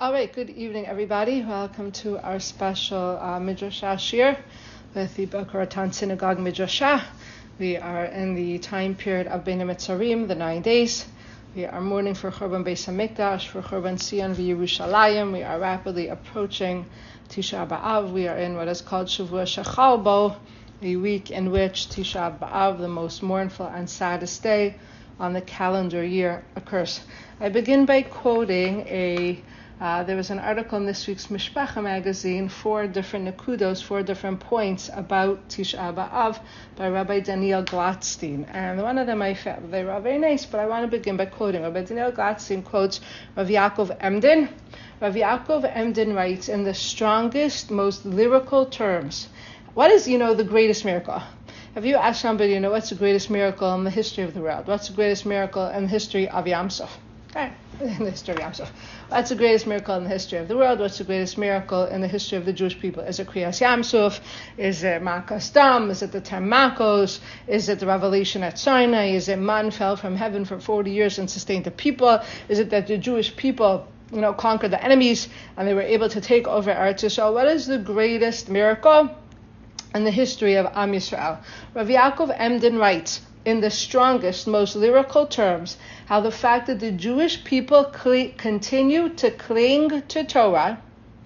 All right, good evening, everybody. Welcome to our special Midrashah Shir with the Boca Raton Synagogue Midrashah. We are in the time period of Bein HaMetzarim, the 9 days. We are mourning for Churban Beis HaMikdash, for Churban Sion v'Yerushalayim. We are rapidly approaching Tisha B'Av. We are in what is called Shavua Shechal Bo, a week in which Tisha B'Av, the most mournful and saddest day on the calendar year, occurs. I begin by quoting there was an article in this week's Mishpacha magazine, 4 different nekudos, 4 different points about Tisha B'Av by Rabbi Daniel Glatstein. And one of them I felt they were very nice, but I want to begin by quoting. Rabbi Daniel Glatstein quotes Rav Yaakov Emden. Rav Yaakov Emden writes in the strongest, most lyrical terms, what is, the greatest miracle? Have you asked somebody, what's the greatest miracle in the history of the world? What's the greatest miracle in the history of Yam Suf? In the history of Yam Suf. What's the greatest miracle in the history of the world? What's the greatest miracle in the history of the Jewish people? Is it Kriyas Yam Suf? Is it Makas Dam? Is it the 10 Makos? Is it the revelation at Sinai? Is it man fell from heaven for 40 years and sustained the people? Is it that the Jewish people conquered the enemies and they were able to take over Eretz Yisrael? What is the greatest miracle in the history of Am Yisrael? Rav Yaakov Emden writes, in the strongest, most lyrical terms, how the fact that the Jewish people continue to cling to Torah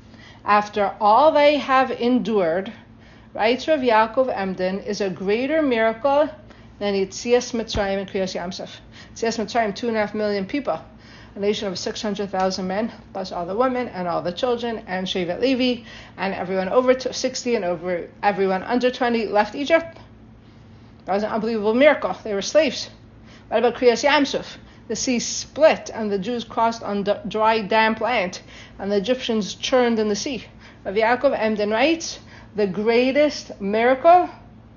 after all they have endured, writes Rav Yaakov Emden, is a greater miracle than Yetzias Mitzrayim and Kriyas Yam Suf. Yetzias Mitzrayim, 2.5 million people, a nation of 600,000 men, plus all the women and all the children, and Shevet Levi, and everyone over 60 and everyone under 20 left Egypt. That was an unbelievable miracle. They were slaves. What about Kriyas Yam Suf? The sea split and the Jews crossed on dry, damp land, and the Egyptians churned in the sea. Rav Yaakov Emden writes, the greatest miracle,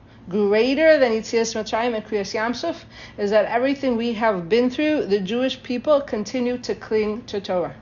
greater than Yetzias Mitzrayim and Kriyas Yam Suf, is that everything we have been through, the Jewish people continue to cling to Torah.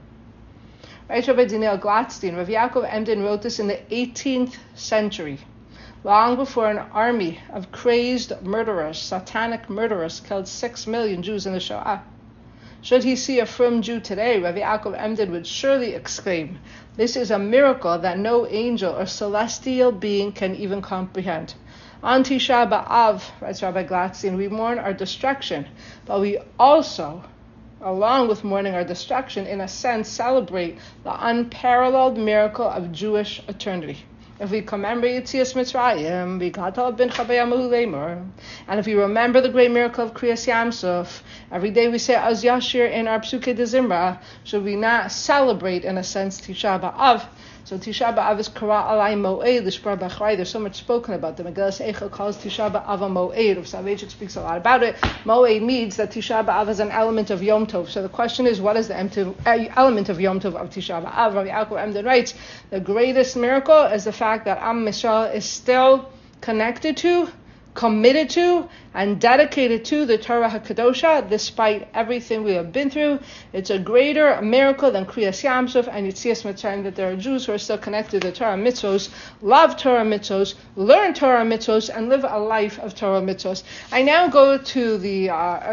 Right, Rabbi Daniel Glatstein, Rav Yaakov Emden wrote this in the 18th century, long before an army of crazed murderers, satanic murderers, killed 6 million Jews in the Shoah. Should he see a frum Jew today, Rav Yaakov Emden would surely exclaim, this is a miracle that no angel or celestial being can even comprehend. On Tisha B'Av, writes Rabbi Glatstein, we mourn our destruction, but we also, along with mourning our destruction, in a sense celebrate the unparalleled miracle of Jewish eternity. If we commemorate Yetzias Mitzrayim, V'gatal ben Chabayamahu Lemor, and if we remember the great miracle of Kriyas Yam Suf, every day we say Az Yashir in our Psuke de Zimra, should we not celebrate, in a sense, Tisha B'Av? So Tisha B'Av is Kara Alai Mo'ed, L'Shpar B'Chrai. There's so much spoken about them. Megillas Eichel calls Tisha B'Av a Mo'ed. Rav Soloveitchik speaks a lot about it. Mo'ed means that Tisha B'Av is an element of Yom Tov. So the question is, what is the element of Yom Tov of Tisha B'Av? Rav Yaakov Emden writes, the greatest miracle is the fact that Am Yisrael is still connected to, committed to, and dedicated to the Torah HaKadosha, despite everything we have been through. It's a greater miracle than Kriyas Yam Suf and Yetzias Mitzrayim that there are Jews who are still connected to Torah mitzvos, love Torah mitzvos, learn Torah mitzvos, and live a life of Torah mitzvos. I now go to the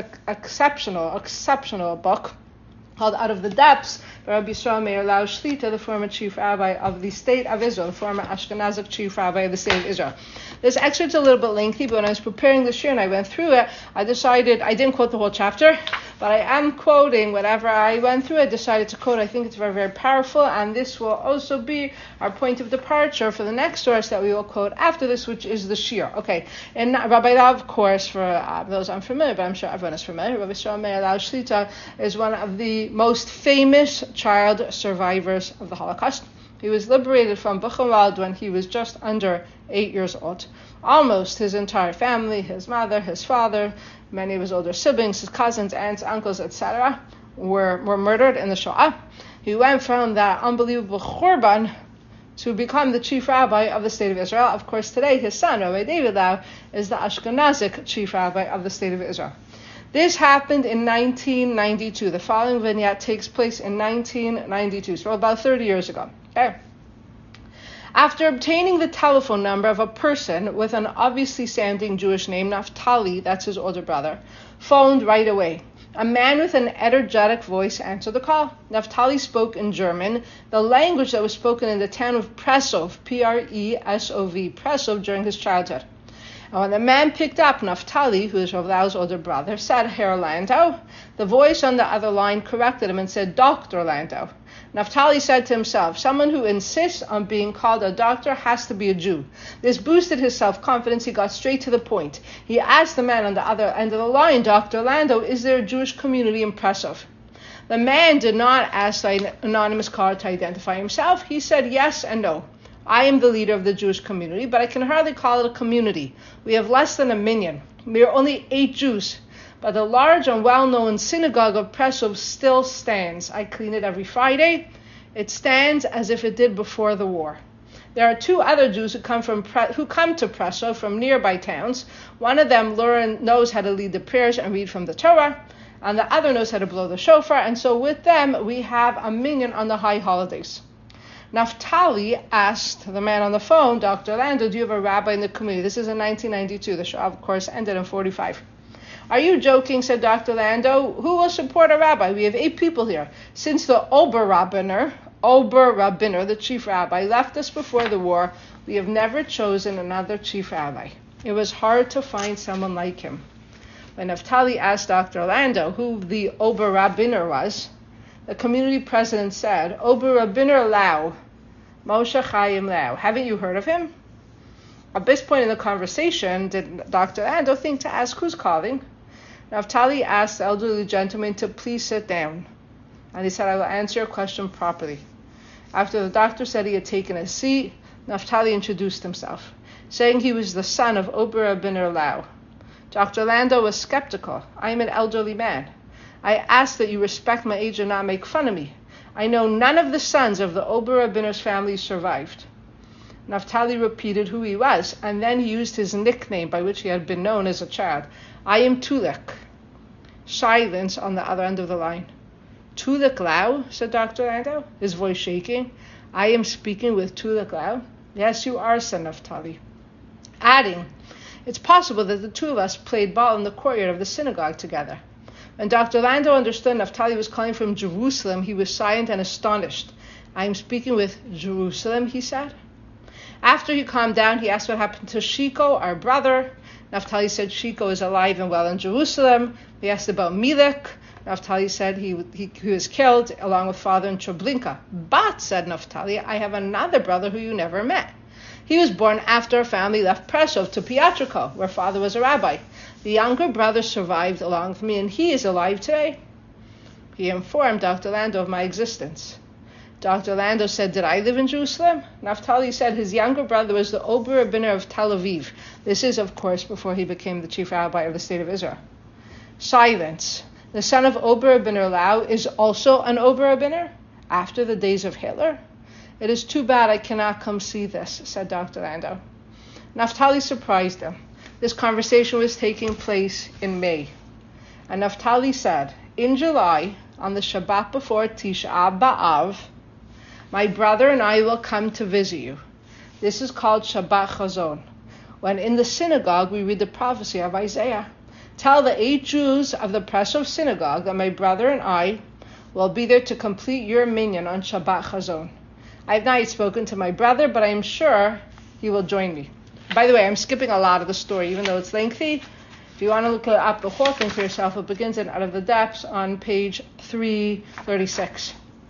exceptional book called Out of the Depths by Rabbi Yisrael Meir Lau Shlita, the former chief rabbi of the state of Israel, the former Ashkenazic chief rabbi of the state of Israel. This excerpt's a little bit lengthy, but when I was preparing this year and I went through it, I decided, I didn't quote the whole chapter, but I am quoting whatever I went through. I decided to quote. I think it's very, very powerful, and this will also be our point of departure for the next source that we will quote after this, which is the Shir. Okay, and Rabbi Lau, of course, for those unfamiliar, but I'm sure everyone is familiar, Rabbi Yisrael Meir Lau Shlita is one of the most famous child survivors of the Holocaust. He was liberated from Buchenwald when he was just under 8 years old. Almost his entire family, his mother, his father, many of his older siblings, his cousins, aunts, uncles, etc., were murdered in the Shoah. He went from that unbelievable Churban to become the chief rabbi of the state of Israel. Of course, today his son, Rabbi David Lau, is the Ashkenazic chief rabbi of the state of Israel. This happened in 1992. The following vignette takes place in 1992, so about 30 years ago. Okay. After obtaining the telephone number of a person with an obviously sounding Jewish name, Naftali, that's his older brother, phoned right away. A man with an energetic voice answered the call. Naphtali spoke in German, the language that was spoken in the town of Presov, P-R-E-S-O-V, Presov, during his childhood. And when the man picked up, Naphtali, who is Rav Lau's older brother, said, Herr Landau. The voice on the other line corrected him and said, Dr. Landau. Naphtali said to himself, someone who insists on being called a doctor has to be a Jew. This boosted his self-confidence. He got straight to the point. He asked the man on the other end of the line, Dr. Landau, is there a Jewish community in Presov? The man did not ask the anonymous caller to identify himself. He said yes and no. I am the leader of the Jewish community, but I can hardly call it a community. We have less than 1 million. We are only 8 Jews. But the large and well-known synagogue of Presov still stands. I clean it every Friday. It stands as if it did before the war. There are 2 other Jews who come to Presov from nearby towns. One of them knows how to lead the prayers and read from the Torah, and the other knows how to blow the shofar. And so with them, we have a minyan on the high holidays. Naphtali asked the man on the phone, Dr. Landau, do you have a rabbi in the community? This is in 1992. The show, of course, ended in 45. Are you joking, said Dr. Landau. Who will support a rabbi? We have 8 people here. Since the Oberrabbiner, the chief rabbi, left us before the war, we have never chosen another chief rabbi. It was hard to find someone like him. When Naphtali asked Dr. Landau who the Oberrabbiner was, the community president said, Oberrabbiner Lau, Moshe Chaim Lau. Haven't you heard of him? At this point in the conversation, did Dr. Landau think to ask who's calling? Naphtali asked the elderly gentleman to please sit down. And he said, I will answer your question properly. After the doctor said he had taken a seat, Naphtali introduced himself, saying he was the son of Oberrabbiner Lau. Dr. Landau was skeptical. I am an elderly man. I ask that you respect my age and not make fun of me. I know none of the sons of the Oberrabbiner's family survived. Naphtali repeated who he was, and then he used his nickname by which he had been known as a child. I am Tulek. Silence on the other end of the line. Tulek Lau, said Dr. Landau, his voice shaking. I am speaking with Tulek Lau. Yes, you are, said Naphtali. Adding, it's possible that the 2 of us played ball in the courtyard of the synagogue together. When Dr. Landau understood Naphtali was calling from Jerusalem, he was silent and astonished. I am speaking with Jerusalem, he said. After he calmed down, he asked what happened to Shiko, our brother. Naphtali said Shiko is alive and well in Jerusalem. He asked about Milek. Naphtali said he was killed along with father in Treblinka. But, said Naphtali, I have another brother who you never met. He was born after a family left Presov to Piotrko, where father was a rabbi. The younger brother survived along with me, and he is alive today. He informed Dr. Landau of my existence. Dr. Landau said, did I live in Jerusalem? Naphtali said his younger brother was the Oberrabbiner of Tel Aviv. This is, of course, before he became the chief rabbi of the state of Israel. Silence. The son of Oberrabbiner Lau is also an Oberrabbiner after the days of Hitler? It is too bad I cannot come see this, said Dr. Landau. Naphtali surprised him. This conversation was taking place in May. And Naphtali said, in July, on the Shabbat before Tisha B'Av, my brother and I will come to visit you. This is called Shabbat Chazon. When in the synagogue we read the prophecy of Isaiah. Tell the 8 Jews of the Presov synagogue that my brother and I will be there to complete your minyan on Shabbat Chazon. I have not yet spoken to my brother, but I am sure he will join me. By the way, I'm skipping a lot of the story, even though it's lengthy. If you want to look up the whole thing for yourself, it begins in Out of the Depths on page 336.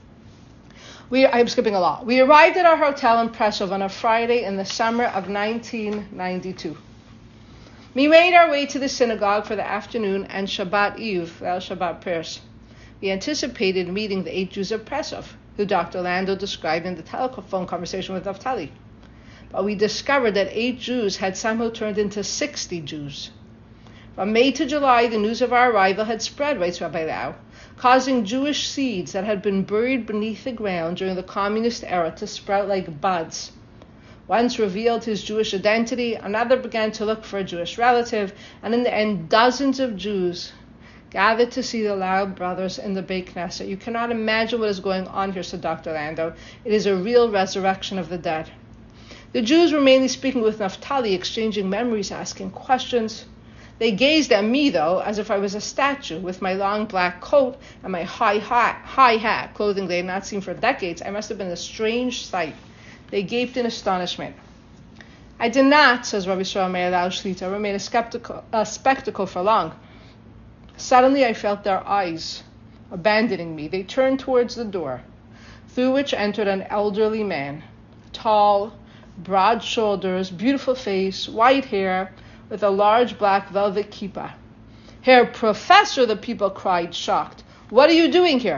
I'm skipping a lot. We arrived at our hotel in Presov on a Friday in the summer of 1992. We made our way to the synagogue for the afternoon and Shabbat Eve, the Shabbat prayers. We anticipated meeting the 8 Jews of Presov, who Dr. Landau described in the telephone conversation with Naphtali. But we discovered that 8 Jews had somehow turned into 60 Jews. From May to July, the news of our arrival had spread, writes Rabbi Lau, causing Jewish seeds that had been buried beneath the ground during the communist era to sprout like buds. Once revealed his Jewish identity, another began to look for a Jewish relative, and in the end, dozens of Jews gathered to see the Lau brothers in the Beit Knesset. You cannot imagine what is going on here, said Dr. Landau. It is a real resurrection of the dead. The Jews were mainly speaking with Naphtali, exchanging memories, asking questions. They gazed at me, though, as if I was a statue, with my long black coat and my high hat, clothing they had not seen for decades. I must have been a strange sight. They gaped in astonishment. I did not, says Rabbi Shlomo Meir Lau Shlita, remain a spectacle for long. Suddenly I felt their eyes abandoning me. They turned towards the door, through which entered an elderly man, tall, broad shoulders, beautiful face, white hair, with a large black velvet kippah. Herr Professor, the people cried, shocked. What are you doing here?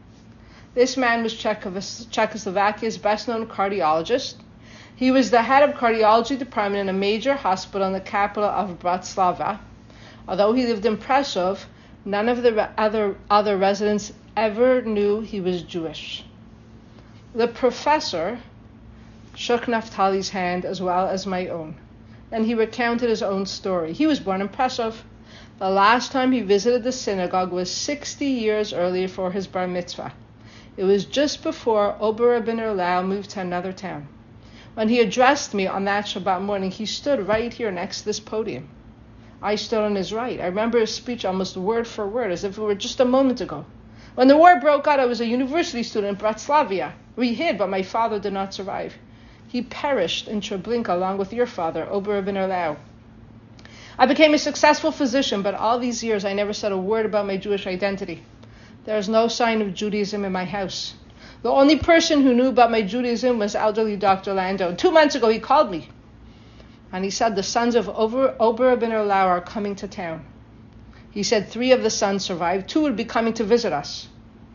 This man was Czechoslovakia's best-known cardiologist. He was the head of cardiology department in a major hospital in the capital of Bratislava. Although he lived in Prešov, none of the other residents ever knew he was Jewish. The professor shook Naftali's hand as well as my own, and he recounted his own story. He was born in Prešov. The last time he visited the synagogue was 60 years earlier for his bar mitzvah. It was just before Ober Rabbeinu Lau moved to another town. When he addressed me on that Shabbat morning, he stood right here next to this podium. I stood on his right. I remember his speech almost word for word, as if it were just a moment ago. When the war broke out, I was a university student in Bratislava. We hid, but my father did not survive. He perished in Treblinka along with your father, Ober Rabbeinu Lau. I became a successful physician, but all these years I never said a word about my Jewish identity. There is no sign of Judaism in my house. The only person who knew about my Judaism was elderly Dr. Lando. 2 months ago he called me, and he said the sons of Ober Rabbeinu Lau are coming to town. He said 3 of the sons survived, 2 would be coming to visit us.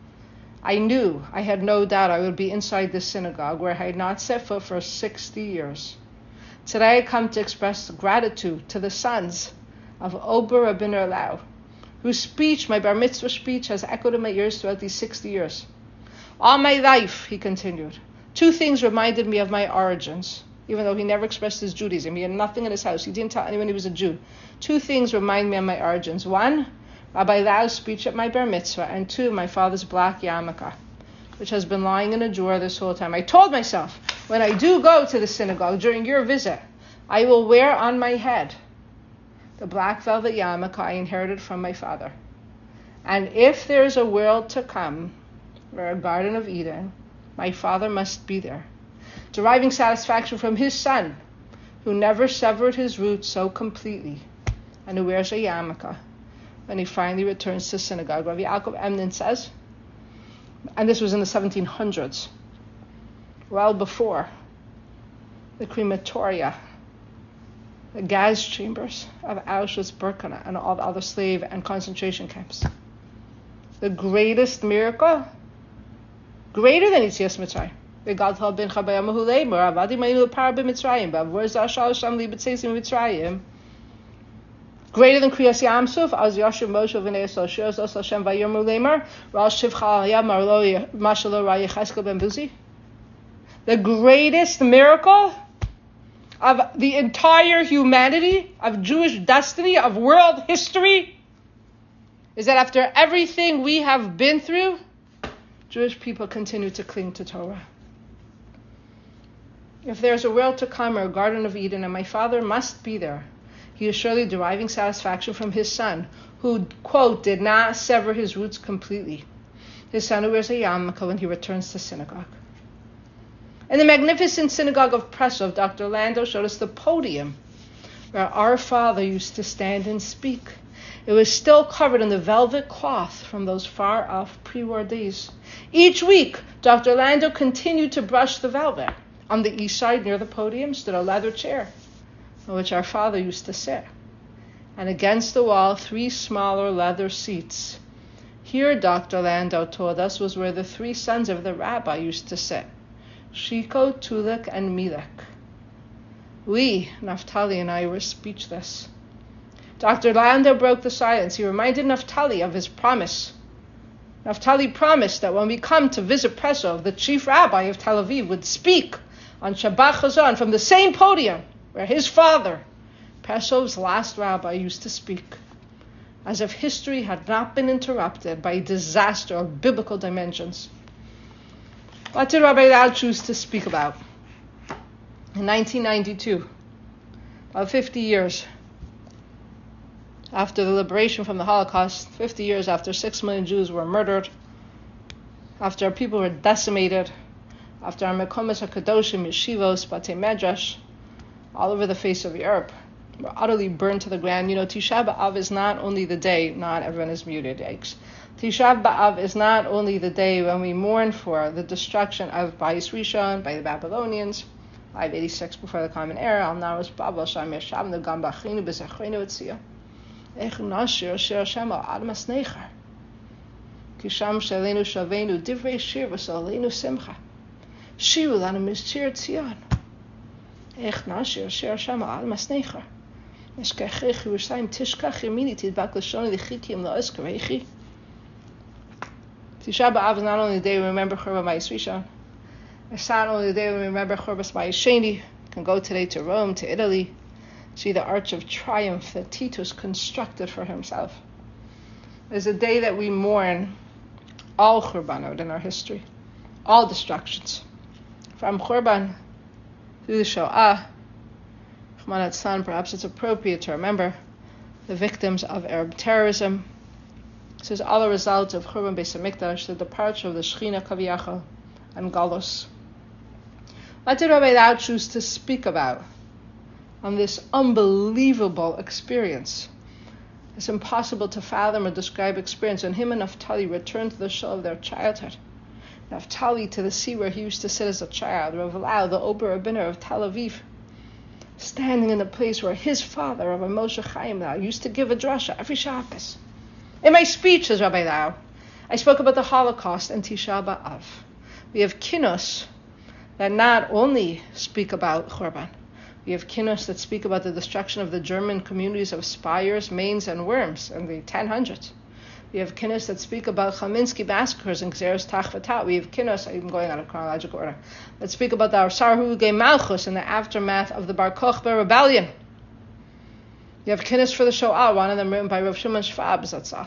I knew, I had no doubt I would be inside this synagogue where I had not set foot for 60 years. Today I come to express gratitude to the sons of Ober Rabbeinu Lau, whose speech, my bar mitzvah speech, has echoed in my ears throughout these 60 years. All my life, he continued, 2 things reminded me of my origins, even though he never expressed his Judaism. He had nothing in his house. He didn't tell anyone he was a Jew. 2 things remind me of my origins. 1, Rabbi Lau's speech at my bar mitzvah, and 2, my father's black yarmulke, which has been lying in a drawer this whole time. I told myself, when I do go to the synagogue during your visit, I will wear on my head the black velvet yarmulke I inherited from my father. And if there's a world to come, or a Garden of Eden, my father must be there, deriving satisfaction from his son, who never severed his roots so completely, and who wears a yarmulke when he finally returns to synagogue. Rabbi Yaakov Emden says, and this was in the 1700s, well before the crematoria, the gas chambers of Auschwitz-Birkenau and all the other slave and concentration camps. The greatest miracle, greater than Yetzias Mitzrayim. V'gadol ben Chabayamahu Leimer, Avadi Mayinu Par b'Mitzrayim, B'Avor Zashal Sham Li B'Tzeisim Mitzrayim. Greater than Kriyas Yamsuf, Az Yashem Moshe V'nei Yisrael Shir Zos Hashem Vayomer Leimer, Ral Shivcha Yam Marlo Mashalo Ra Yecheskel Ben Buzi. The greatest miracle of the entire humanity, of Jewish destiny, of world history, is that after everything we have been through, Jewish people continue to cling to Torah. If there's a world to come or a Garden of Eden, and my father must be there, he is surely deriving satisfaction from his son, who, quote, did not sever his roots completely. His son who wears a yarmulke when he returns to synagogue. In the magnificent synagogue of Prešov, Dr. Lando showed us the podium where our father used to stand and speak. It was still covered in the velvet cloth from those far-off pre-war days. Each week, Dr. Lando continued to brush the velvet. On the east side, near the podium, stood a leather chair on which our father used to sit. And against the wall, 3 smaller leather seats. Here, Dr. Lando told us, was where the 3 sons of the rabbi used to sit. Shiko, Tulek, and Milek. We, Naftali and I, were speechless. Dr. Lando broke the silence. He reminded Naftali of his promise. Naftali promised that when we come to visit Prešov, the chief rabbi of Tel Aviv would speak on Shabbat Chazon from the same podium where his father, Prešov's last rabbi, used to speak, as if history had not been interrupted by a disaster of biblical dimensions. What did Rabbi Lau choose to speak about? In 1992, about 50 years After the liberation from the Holocaust, 50 years after 6 million Jews were murdered, after our people were decimated, after our Mekomas HaKadoshim, Yeshivos, Batei Medrash, all over the face of Europe, were utterly burned to the ground. Tisha B'Av is not only the day, not everyone is muted, yikes. Tisha B'Av is not only the day when we mourn for the destruction of Bayis Rishon by the Babylonians, 586 before the Common Era, Al Naros Babel, Sham Yeshavnu, Gam Bachinu, B'Zechreinu Etzia. Ech Nashir, Shir Hashem, Al Admas Neicher. Kisham Shalenu Shavenu, Divrei Shir, V'Salenu Simcha. Shiru Lanu Mishir Tzion. Ech Nashir, Shir Hashem, Al Admas Neicher. Eshkechech Yerushalayim Tishkach Yemini Tidbak Lashoni L'Chikim La'oz Karechi. Tisha B'Av is not only the day we remember Churban Bayis Rishon. It's not only the day we remember Churban Bayis Sheni. You can go today to Rome, to Italy, see the Arch of Triumph that Titus constructed for himself. It's a day that we mourn all Churbanot in our history, all destructions. From Churban through the Shoah, Rahman Atzlan, perhaps it's appropriate to remember the victims of Arab terrorism. This is all a result of Churban Beis HaMikdash, the departure of the Shechina Kaviyachal and Galus. What did Rabbi Lau choose to speak about on this unbelievable experience? It's impossible to fathom or describe experience when him and Naphtali returned to the shul of their childhood. Naphtali to the sea where he used to sit as a child. Rav Lau, the Ober Rabbiner of Tel Aviv, standing in the place where his father, Rabbi Moshe Chaim Lau, used to give a drasha every Shabbos. In my speech, says Rabbi Lau, I spoke about the Holocaust and Tisha B'Av. We have kinnos that not only speak about Churban, we have kinnos that speak about the destruction of the German communities of Spires, Mainz, and Worms in the 1000s. We have kinnos that speak about Chaminsky massacres in Gzeres Tachvatat. We have kinnos, I'm going out of chronological order, that speak about the Sarhu Ge Malchus in the aftermath of the Bar Kokhba rebellion. You have kinnos for the Shoah, one of them written by Rav Shimon Schwab Zatzal.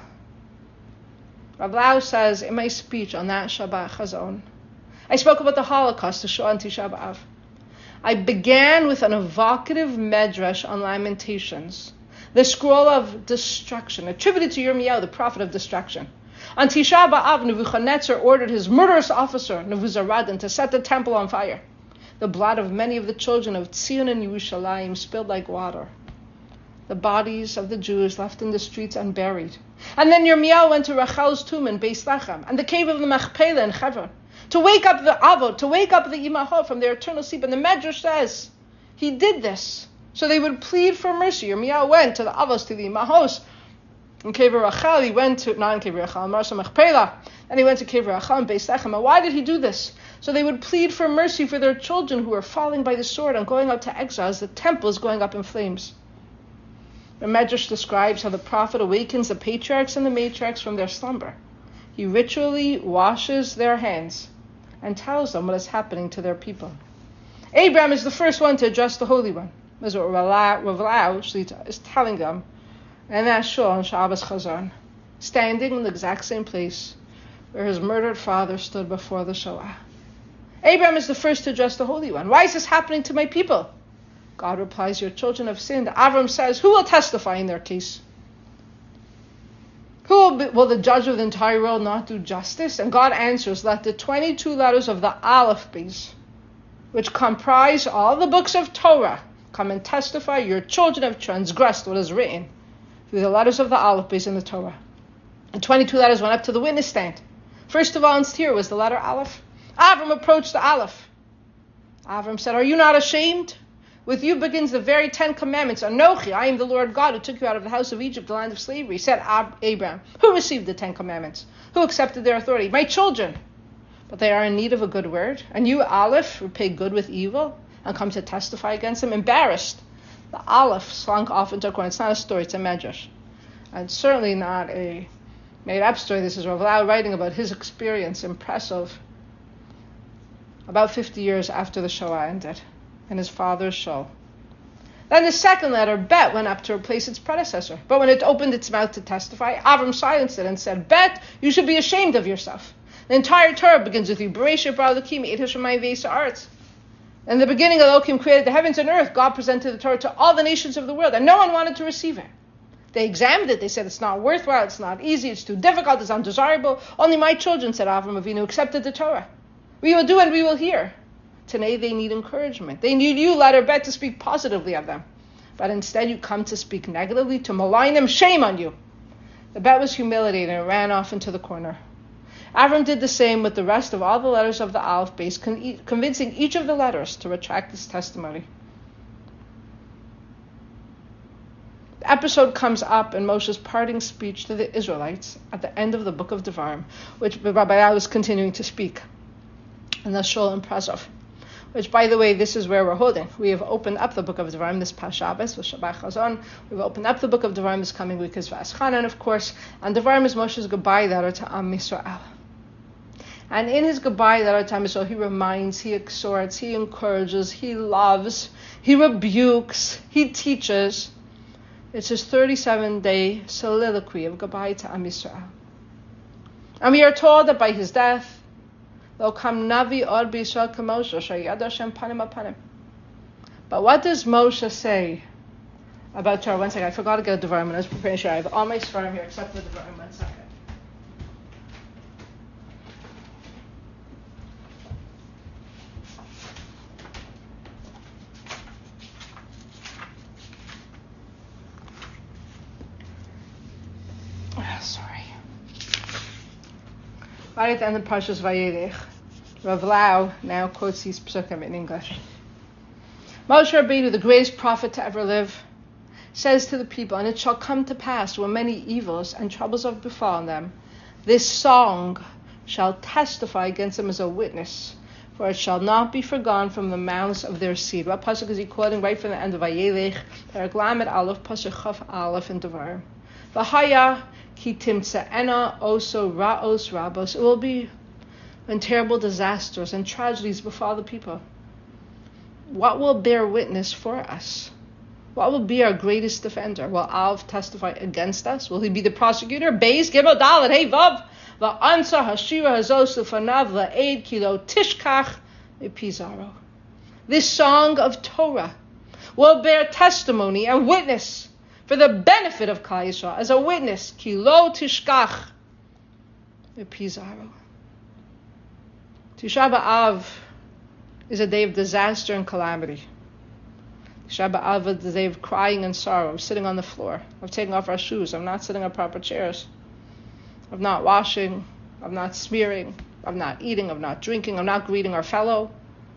Rav Lau says in my speech on that Shabbat Chazon, I spoke about the Holocaust, the Shoah and Tisha B'Av. I began with an evocative medrash on Lamentations, the scroll of destruction, attributed to Yirmiyahu, the prophet of destruction. On Tisha B'Av, Nebuchadnezzar ordered his murderous officer, Nebuzaradan, to set the temple on fire. The blood of many of the children of Tzion and Yerushalayim spilled like water. The bodies of the Jews left in the streets unburied. And then Yirmiyahu went to Rachel's tomb in Beis Lechem and the cave of the Machpelah in Hebron to wake up the Avot, to wake up the Imahot from their eternal sleep. And the Medrash says he did this so they would plead for mercy. Yirmiyahu went to the Avos, to the Imahos. In Cave of Rachel, he went to, not in Cave of Rachel, Marsa Machpelah, and he went to Cave of Rachel in Beis Lechem. And why did he do this? So they would plead for mercy for their children who were falling by the sword and going up to exile as the temple is going up in flames. The Medrash describes how the prophet awakens the patriarchs and the matriarchs from their slumber. He ritually washes their hands and tells them what is happening to their people. Abraham is the first one to address the Holy One. That's what Rav Lau is telling them. And that's Shul on Shabbos Chazon, standing in the exact same place where his murdered father stood before the Shoah. Abraham is the first to address the Holy One. Why is this happening to my people? God replies, your children have sinned. Avram says, who will testify in their case? Will the judge of the entire world not do justice? And God answers, let the 22 letters of the Aleph Beis, which comprise all the books of Torah, come and testify your children have transgressed what is written through the letters of the Aleph Beis in the Torah. And 22 letters went up to the witness stand. First of all, here was the letter Aleph. Avram approached the Aleph. Avram said, are you not ashamed? With you begins the very 10 commandments. Anochi, I am the Lord God who took you out of the house of Egypt, the land of slavery. Said Abraham, who received the 10 commandments? Who accepted their authority? My children. But they are in need of a good word. And you, Aleph, repay good with evil and come to testify against them. Embarrassed, the Aleph slunk off into a corner. It's not a story, it's a medrash. And certainly not a made-up story. This is Rav Lau writing about his experience, impressive, about 50 years after the Shoah ended, in his father's shul. Then the second letter, Bet, went up to replace its predecessor. But when it opened its mouth to testify, Avram silenced it and said, Bet, you should be ashamed of yourself. The entire Torah begins with you. Bereshit bara Elokim et hashamayim ve'es ha'aretz. In the beginning, Elohim created the heavens and earth. God presented the Torah to all the nations of the world, and no one wanted to receive it. They examined it. They said it's not worthwhile, it's not easy, it's too difficult, it's undesirable. Only my children, said Avram Avinu, accepted the Torah. We will do and we will hear. Today they need encouragement. They need you, Ladder Bet, to speak positively of them. But instead you come to speak negatively, to malign them. Shame on you. The Bet was humiliated and ran off into the corner. Avram did the same with the rest of all the letters of the Aleph base, convincing each of the letters to retract his testimony. The episode comes up in Moshe's parting speech to the Israelites at the end of the book of Devarim, which Rabbi Al was continuing to speak in the Shul and Prazov. Which, by the way, this is where we're holding. We have opened up the book of Devarim this past Shabbos with Shabbat Chazon. We've opened up the book of Devarim this coming week as V'aschanan, of course. And Devarim is Moshe's goodbye letter to Am Yisrael. And in his goodbye letter to Am Yisrael, he reminds, he exhorts, he encourages, he loves, he rebukes, he teaches. It's his 37-day soliloquy of goodbye to Am Yisrael. And we are told that by his death, Lo kam navi od b'Yisrael k'Moshe, sheyad Hashem panim apanim. But what does Moshe say about Torah? One second, I forgot to get a Devarim. I was preparing to share. I have all my Sfarim here except for the Devarim. 1 second. Sorry. Right at the end of Parshas Vayelech, Rav Lau now quotes these psukim in English. Moshe Rabbeinu, the greatest prophet to ever live, says to the people, and it shall come to pass when many evils and troubles have befallen them, this song shall testify against them as a witness, for it shall not be forgone from the mouths of their seed. What pasuk is he quoting right from the end of Vayelech? Perek Lamed Aleph, pasuk Chaf Aleph in Devarim. V'haya ki timtze'ena oso ra'os rabos. It will be when terrible disasters and tragedies befall the people. What will bear witness for us? What will be our greatest defender? Will Av testify against us? Will he be the prosecutor? Beis Gimel Dalet Hey Vav va'ansa hashira hazos ufanav la'ed kilo tishkach mipizaro. This song of Torah will bear testimony and witness for the benefit of Klal Yisrael, as a witness, ki lo tishkach mipizaro. Tisha B'Av is a day of disaster and calamity. Tisha B'Av is a day of crying and sorrow, of sitting on the floor, of taking off our shoes, of not sitting on proper chairs, of not washing, of not smearing, of not eating, of not drinking, of not greeting our fellow.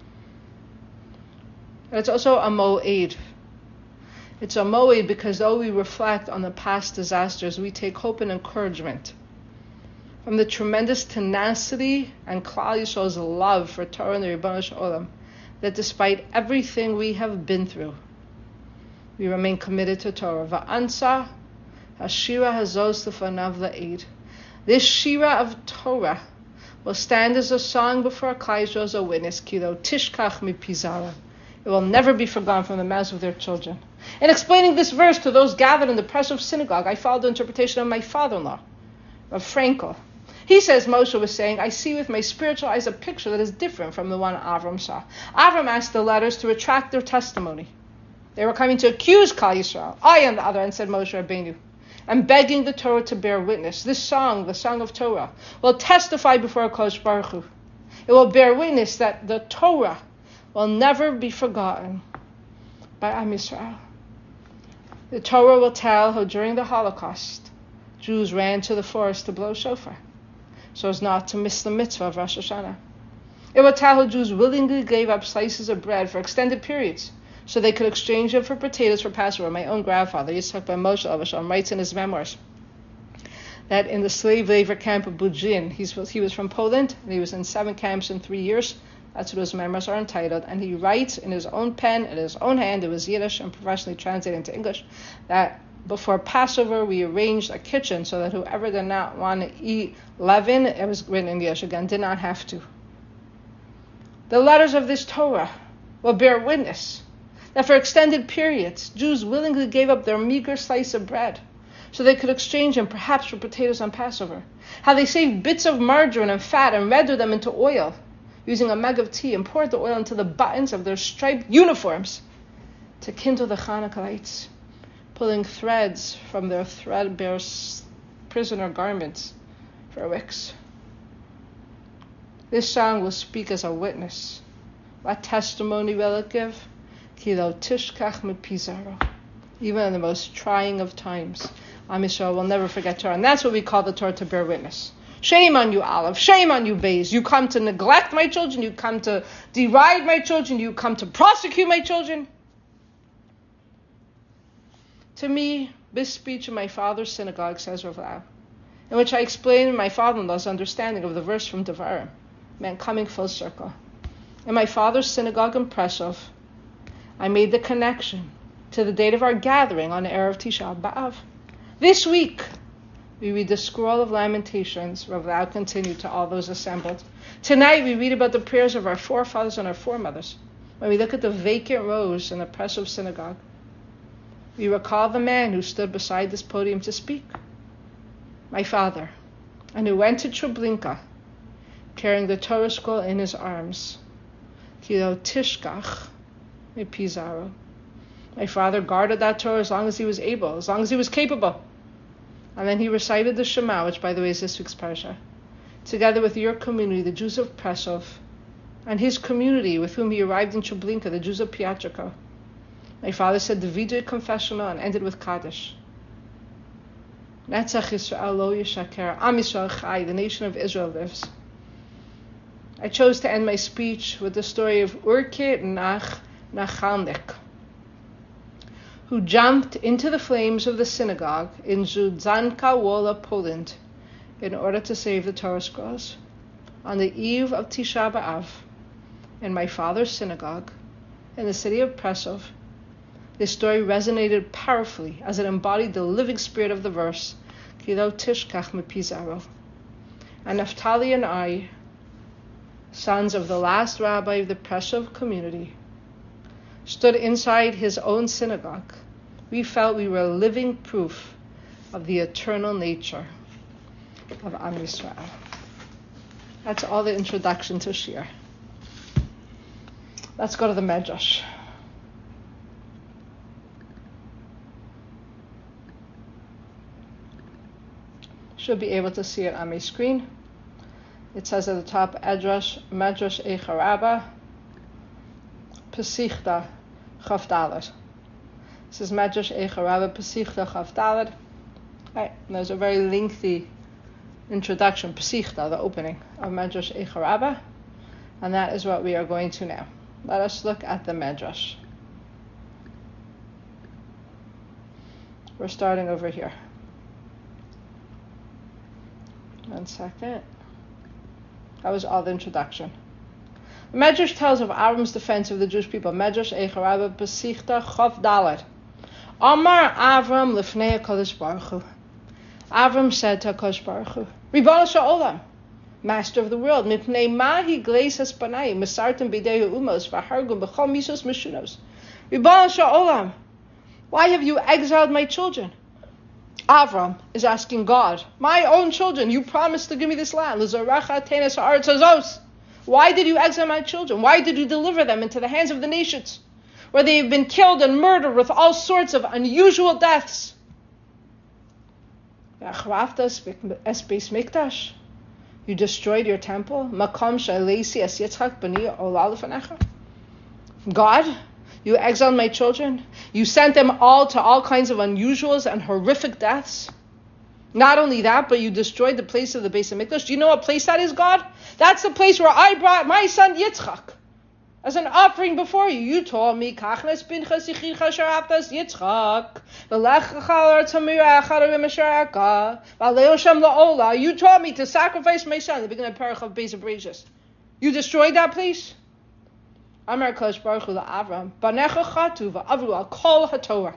And it's also a mo'ed. It's a moed because though we reflect on the past disasters, we take hope and encouragement from the tremendous tenacity and Klal Yisrael's love for Torah and the Ribono Shel Olam, that despite everything we have been through, we remain committed to Torah. Va'ansa hashira hazos lefanav la'ed. This shira of Torah will stand as a song before Klal Yisrael as a witness, kilo tishkach mipizara. It will never be forgotten from the mouths of their children. In explaining this verse to those gathered in the Prazov synagogue, I followed the interpretation of my father-in-law, Rav Frankel. He says Moshe was saying, I see with my spiritual eyes a picture that is different from the one Avram saw. Avram asked the letters to retract their testimony. They were coming to accuse Klal Yisrael. I, on the other hand, said Moshe Rabbeinu, am begging the Torah to bear witness. This song, the song of Torah, will testify before Kodesh Baruch Hu. It will bear witness that the Torah will never be forgotten by Am Yisrael. The Torah will tell how during the Holocaust, Jews ran to the forest to blow shofar, so as not to miss the mitzvah of Rosh Hashanah. It will tell how Jews willingly gave up slices of bread for extended periods, so they could exchange them for potatoes for Passover. My own grandfather, Yitzhak ben Moshe Avasham, writes in his memoirs that in the slave labor camp of Bujin, he was from Poland, and he was in 7 camps in 3 years. That's what his memoirs are entitled. And he writes in his own pen, in his own hand, it was Yiddish and professionally translated into English, that before Passover we arranged a kitchen so that whoever did not want to eat leaven, it was written in Yiddish again, did not have to. The letters of this Torah will bear witness that for extended periods, Jews willingly gave up their meager slice of bread so they could exchange them perhaps for potatoes on Passover. How they saved bits of margarine and fat and rendered them into oil, using a mug of tea, and poured the oil into the buttons of their striped uniforms to kindle the Hanukkah lights. pulling threads from their threadbare prisoner garments for wicks. This song will speak as a witness. What testimony will it give? Ki lo tishkach mipizaro. Even in the most trying of times, Am Yisrael will never forget Torah. And that's what we call the Torah, to bear witness. Shame on you, Aleph. Shame on you, Beis. You come to neglect my children. You come to deride my children. You come to prosecute my children. To me, this speech in my father's synagogue, says Rav Lau, in which I explained my father-in-law's understanding of the verse from Devarim, meant coming full circle. In my father's synagogue in Preshov, I made the connection to the date of our gathering on Erev Tisha B'Av. This week, we read the Scroll of Lamentations. Rav Lau continued to all those assembled. Tonight, we read about the prayers of our forefathers and our foremothers. When we look at the vacant rows in the Preshov synagogue, we recall the man who stood beside this podium to speak, my father, and who went to Treblinka carrying the Torah scroll in his arms. Kilo tishkach mipizaro. My father guarded that Torah as long as he was able, as long as he was capable. And then he recited the Shema, which, by the way, is this week's parsha, together with your community, the Jews of Preshov, and his community with whom he arrived in Treblinka, the Jews of Pyatriko. My father said the Vidui confessional and ended with Kaddish. Netzach Yisrael lo yishaker. Am Yisrael chai. The nation of Israel lives. I chose to end my speech with the story of Urke Nach Nachalnik, who jumped into the flames of the synagogue in Zudzanka Wola, Poland, in order to save the Torah scrolls. On the eve of Tisha B'Av, in my father's synagogue, in the city of Preshov, this story resonated powerfully as it embodied the living spirit of the verse, Ki lo tishkach mipizaro. And Naphtali and I, sons of the last rabbi of the Preshov community, stood inside his own synagogue. We felt we were living proof of the eternal nature of Am Yisrael. That's all the introduction to Shir. Let's go to the Medrash. Should be able to see it on my screen. It says at the top, Medrash Eicha Rabbah, Pesichta Chaf Daled. This is Medrash Eicha Rabbah, Pesichta Chaf Daled. Right, and there's a very lengthy introduction, Pesichta, the opening of Medrash Eicha Rabbah, and that is what we are going to now. Let us look at the Medrash. We're starting over here. 1 second. That was all the introduction. The Medrash tells of Avram's defense of the Jewish people. Medrash Eicha Rabbah Pesichta Chaf Daled. Amar Avram Lifnei HaKadosh Baruch Hu. Avram said to HaKadosh Baruch Hu, Ribbono shel Olam, Master of the world, Mipnei Mahi Gleisas Panayim Mesartem B'dei Umos V'Hargum B'chol Misos Meshunos. Ribbono shel Olam, why have you exiled my children? Avram is asking God, my own children, you promised to give me this land. Why did you exile my children? Why did you deliver them into the hands of the nations, where they have been killed and murdered with all sorts of unusual deaths? You destroyed your temple. God, you exiled my children. You sent them all to all kinds of unusuals and horrific deaths. Not only that, but you destroyed the place of the Beis HaMikdash. Do you know what place that is, God? That's the place where I brought my son Yitzchak as an offering before you. You told me, Kachnes Pinchas Yichidcha Sharaptas Yitzchak, V'lech Chal Tamira Acharim Asharaka, V'aleo Shem La'ola. You told me to sacrifice my son at the beginning of Parach of Beis HaBreishis. You destroyed that place? Amar Kodesh Baruch Hu LaAvram, Banecha Chatu V'Avru Al Kol HaTorah.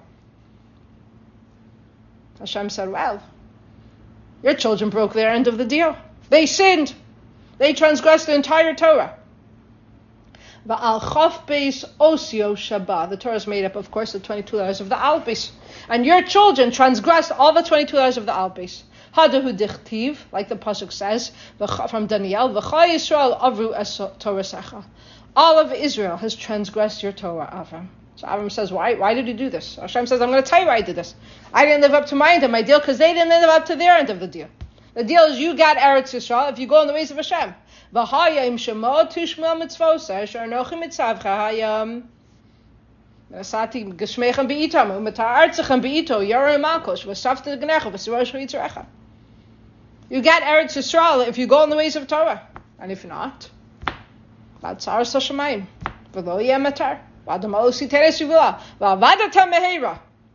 Hashem said, well, your children broke their end of the deal. They sinned. They transgressed the entire Torah. V'al Chof Beis Osio Shabbat. The Torah is made up, of course, of 22 letters of the Alpes. And your children transgressed all the 22 letters of the Alpes. Hadahu Dichtiv, like the Pasuk says, from Daniel, V'cha Yisrael Avru Es Torah Secha. All of Israel has transgressed your Torah, Avram. So Avram says, why did you do this? Hashem says, I'm going to tell you why I did this. I didn't live up to my end of my deal because they didn't live up to their end of the deal. The deal is you got Eretz Yisrael if you go in the ways of Hashem. V'hayim shemo tushmel mitzvosa asher anochi mitzavcha hayam. Nasati geshmechem beitam u'metar artzechem beito yarim malkosh v'safta gnecha v'sirosh v'yitzerecha. You get Eretz Yisrael if you go in the ways of Torah. And if not, Batzar Sashamayim. V'lo yeh matar. V'adam teres yuvila. V'avadatam meheira.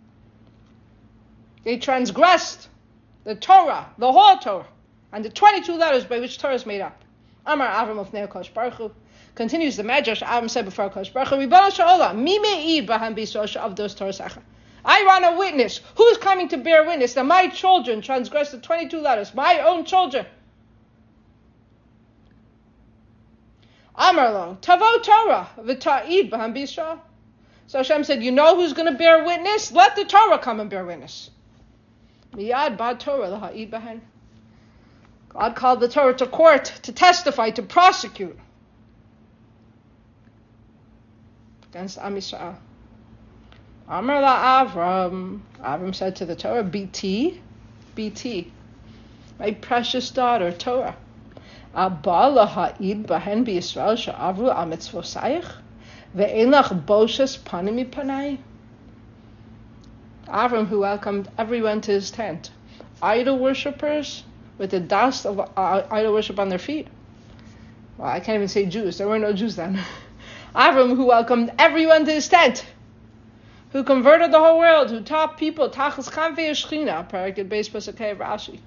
They transgressed the Torah, the whole Torah, and the 22 letters by which Torah is made up. Amar Avram of Ne'akosh Baruch Hu. Continues the Medrash. Avram said before Kosh Baruch Hu, Ribbono shel olam, mi me'id b'hem b'Yisrael of those Torah secha. I want a witness. Who's coming to bear witness that my children transgressed the 22 letters? My own children. Amar lo, tavo Torah, v'ta'id b'hem b'Yisrael. So Hashem said, you know who's going to bear witness? Let the Torah come and bear witness. Miyad ba Torah l'ha'id b'hen. God called the Torah to court, to testify, to prosecute against Am Yisrael. Amar la Avram. Avram said to the Torah, BT, my precious daughter, Torah. Abba laha'id b'hen b'Yisrael she'avru al mitzvosayich ve'en lach boshes panim mipanai. Avram, who welcomed everyone to his tent, idol worshippers with the dust of idol worship on their feet. Well, I can't even say Jews. There were no Jews then. Avram, who welcomed everyone to his tent, who converted the whole world, who taught people tachas kanvei shechina, parakid beis pasakei Rashi,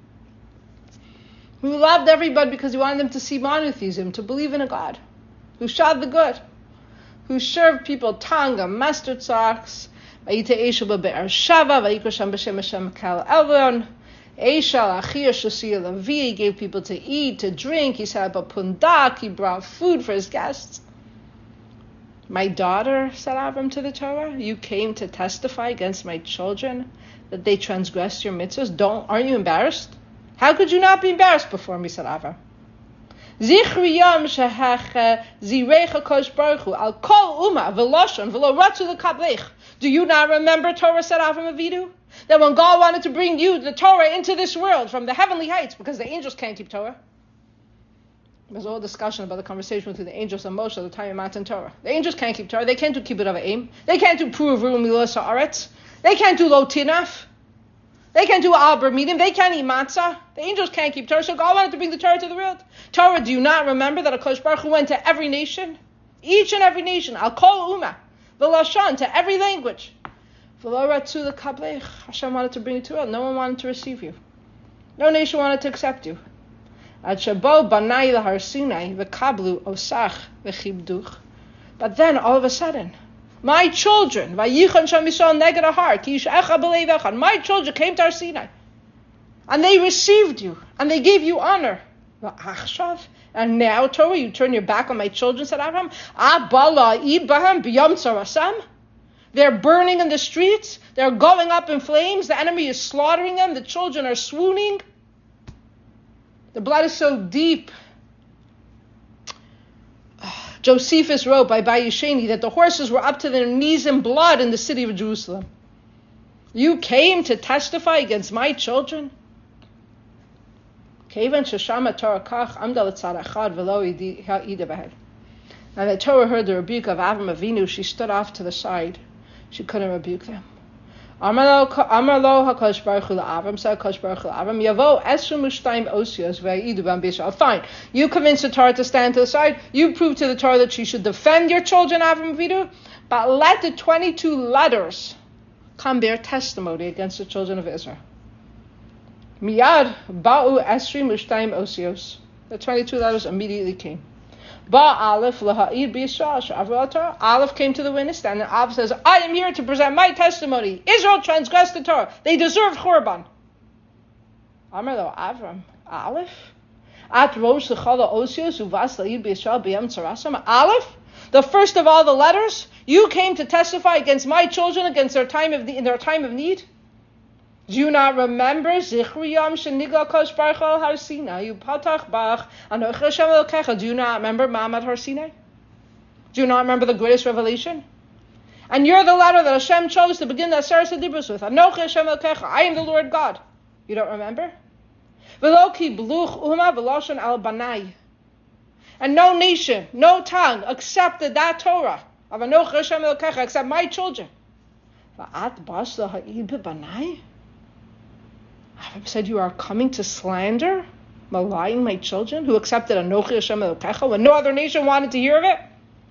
who loved everybody because he wanted them to see monotheism, to believe in a God, who shot the good, who served people tanga, mustard socks, vayita eshel be'er shava, vayikra sham b'shem Hashem kal elyon, eshal achir shasiya levi, he gave people to eat, to drink, he set up a pundak, he brought food for his guests. My daughter, said Avram to the Torah, you came to testify against my children that they transgressed your mitzvahs. Aren't you embarrassed? How could you not be embarrassed before me, said Avram. Zichri yom shehecha zirecha kosh baruch hu al kol uma v'loshon v'lo ratzu l'kablech. Do you not remember, Torah, said Avram Avinu, that when God wanted to bring you, the Torah, into this world from the heavenly heights, because the angels can't keep Torah. There's a whole discussion about the conversation between the angels and Moshe at the time of Matan Torah. The angels can't keep Torah. They can't do kibbut of aim. They can't do pruv milas haaretz. They can't do lo tinaf. They can't do al bermidim. They can't eat matzah. The angels can't keep Torah. So God wanted to bring the Torah to the world. Torah, do you not remember that HaKadosh Baruch Hu went to every nation? Each and every nation. Al kol umah. V'lashon, to every language. V'lo ratzu l'kablech. Hashem wanted to bring you to the world. No one wanted to receive you. No nation wanted to accept you. Ad shabo banai lahar Sinai v'kablu osach v'chibduch. But then, all of a sudden, my children, vayichan sham Yisrael neged ahar, ki yish'echa b'lei v'echad, my children came to Har Sinai, and they received you, and they gave you honor. V'achshav, and now, Torah, you turn your back on my children, said Abraham. Abba la'id b'hem b'yom tzarasam. They're burning in the streets. They're going up in flames. The enemy is slaughtering them. The children are swooning. The blood is so deep. Josephus wrote by Bayesheni that the horses were up to their knees in blood in the city of Jerusalem. You came to testify against my children? And the Torah heard the rebuke of Avram Avinu. She stood off to the side. She couldn't rebuke them. Amar lo HaKadosh Baruch Hu la'Avram, said HaKadosh Baruch Hu la'Avram, Yavo esru mushtayim osios ve'idu b'am b'Yisrael. Fine, you convinced the Torah to stand to the side. You proved to the Torah that she should defend your children, Avram Avinu. But let the 22 letters come bear testimony against the children of Israel. Miyad ba'u esri mushtayim osios. The 22 letters immediately came. Ba Aleph laha'id b'Yisrael she'avru Torah. Aleph came to the witness stand, and Aleph says, I am here to present my testimony. Israel transgressed the Torah. They deserve Churban. Amar lo Avram, Aleph? At rosh l'chala osios uvas la'id b'Yisrael b'yam tzarasam. Aleph? The first of all the letters? You came to testify against my children, against their time of in their time of need? Do you not remember? Zichri yom sheniga kosh baruch al Har Sinai upatach bach anoch Hashem Elokecha. Do you not remember Ma'amad Har Sinai? Do you not remember the greatest revelation? And you're the letter that Hashem chose to begin the Aseret HaDibros with. Anochi Hashem Elokecha. I am the Lord God. You don't remember? V'lo kibluch uma v'loshen al banai. And no nation, no tongue accepted that Torah of Anochi Hashem Elokecha except my children. V'at bas laha'id b'banai. Avram said, you are coming to slander, malign my children who accepted Anochi Hashem Elokecha when no other nation wanted to hear of it?